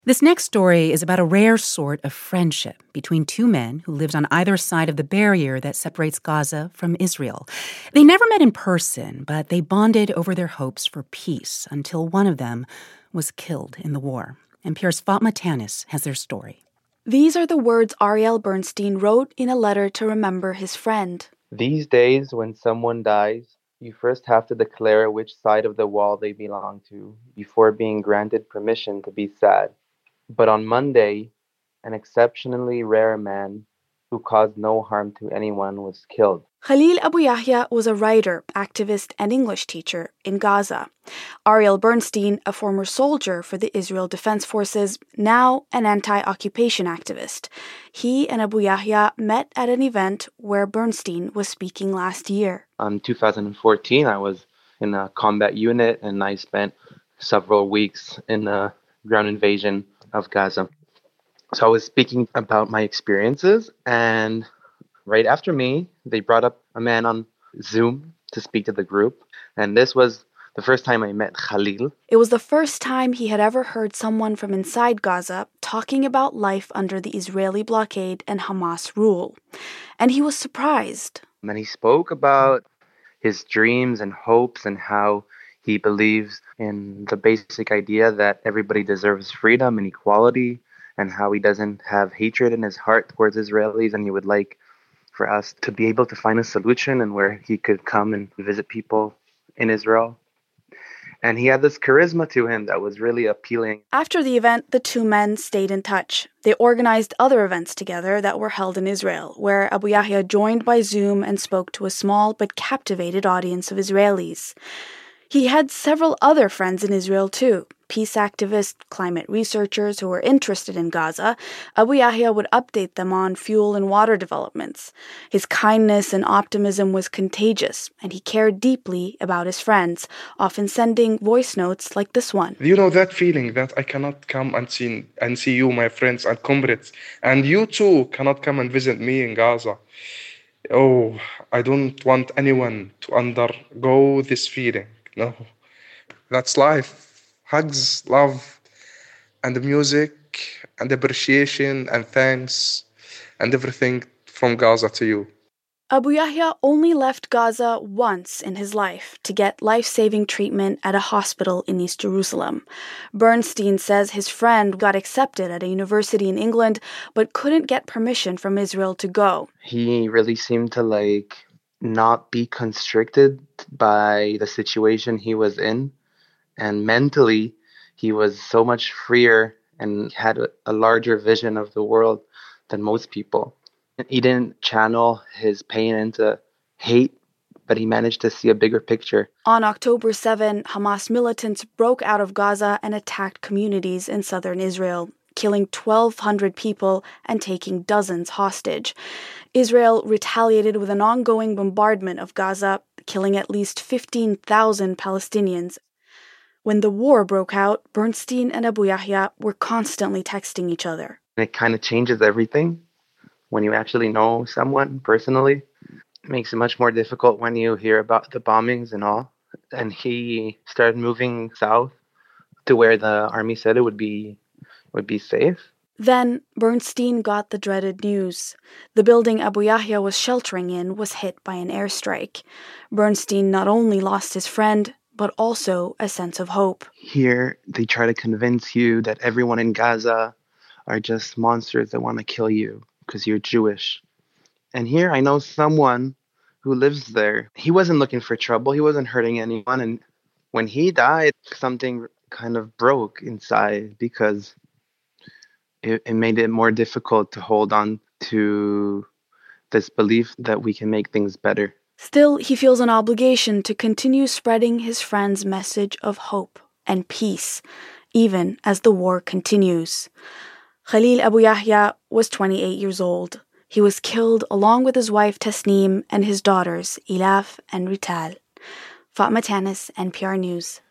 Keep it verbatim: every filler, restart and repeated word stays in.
This next story is about a rare sort of friendship between two men who lived on either side of the barrier that separates Gaza from Israel. They never met in person, but they bonded over their hopes for peace until one of them was killed in the war. N P R's Fatma Tanis has their story. These are the words Ariel Bernstein wrote in a letter to remember his friend. These days, when someone dies, you first have to declare which side of the wall they belong to before being granted permission to be sad. But on Monday, an exceptionally rare man who caused no harm to anyone was killed. Khalil Abu Yahya was a writer, activist, and English teacher in Gaza. Ariel Bernstein, a former soldier for the Israel Defense Forces, now an anti-occupation activist. He and Abu Yahya met at an event where Bernstein was speaking last year. In two thousand fourteen, I was in a combat unit and I spent several weeks in the ground invasion of Gaza. So I was speaking about my experiences, and right after me, they brought up a man on Zoom to speak to the group. And this was the first time I met Khalil. It was the first time he had ever heard someone from inside Gaza talking about life under the Israeli blockade and Hamas rule. And he was surprised. And he spoke about his dreams and hopes and how he believes in the basic idea that everybody deserves freedom and equality, and how he doesn't have hatred in his heart towards Israelis, and he would like for us to be able to find a solution and where he could come and visit people in Israel. And he had this charisma to him that was really appealing. After the event, the two men stayed in touch. They organized other events together that were held in Israel, where Abu Yahya joined by Zoom and spoke to a small but captivated audience of Israelis. He had several other friends in Israel too, peace activists, climate researchers who were interested in Gaza. Abu Yahya would update them on fuel and water developments. His kindness and optimism was contagious, and he cared deeply about his friends, often sending voice notes like this one. You know that feeling that I cannot come and see, and see you, my friends and comrades, and you too cannot come and visit me in Gaza. Oh, I don't want anyone to undergo this feeling. No, that's life. Hugs, love, and the music, and appreciation, and thanks, and everything from Gaza to you. Abu Yahya only left Gaza once in his life to get life-saving treatment at a hospital in East Jerusalem. Bernstein says his friend got accepted at a university in England, but couldn't get permission from Israel to go. He really seemed to like not be constricted by the situation he was in, and mentally he was so much freer and had a, a larger vision of the world than most people. He didn't channel his pain into hate, but he managed to see a bigger picture. On October seventh, Hamas militants broke out of Gaza and attacked communities in southern Israel, killing twelve hundred people and taking dozens hostage. Israel retaliated with an ongoing bombardment of Gaza, killing at least fifteen thousand Palestinians. When the war broke out, Bernstein and Abu Yahya were constantly texting each other. It kind of changes everything when you actually know someone personally. It makes it much more difficult when you hear about the bombings and all. And he started moving south to where the army said it would be would be safe. Then Bernstein got the dreaded news. The building Abu Yahya was sheltering in was hit by an airstrike. Bernstein not only lost his friend, but also a sense of hope. Here, they try to convince you that everyone in Gaza are just monsters that want to kill you because you're Jewish. And here, I know someone who lives there. He wasn't looking for trouble. He wasn't hurting anyone. And when he died, something kind of broke inside because It, it made it more difficult to hold on to this belief that we can make things better. Still, he feels an obligation to continue spreading his friend's message of hope and peace, even as the war continues. Khalil Abu Yahya was twenty-eight years old. He was killed along with his wife Tasneem and his daughters Elaf and Rital. Fatma Tanis, N P R News.